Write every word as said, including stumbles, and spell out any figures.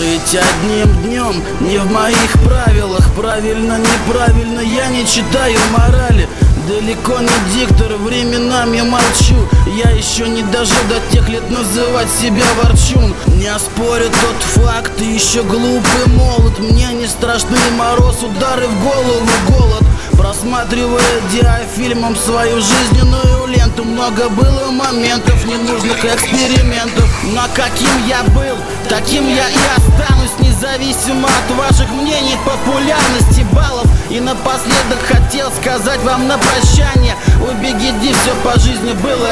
Жить одним днем не в моих правилах. Правильно, неправильно, я не читаю морали. Далеко не диктор, временами молчу. Я еще не дожил до тех лет называть себя ворчун. Не оспорю тот факт, ты еще глуп и молод. Мне не страшны мороз, удары в голову, голод. Просматривая диафильмом свою жизненную ленту, много было моментов, ненужных экспериментов. Но каким я был, таким я и останусь, независимо от ваших мнений, популярности, баллов. И напоследок хотел сказать вам на прощание: убегите, все по жизни было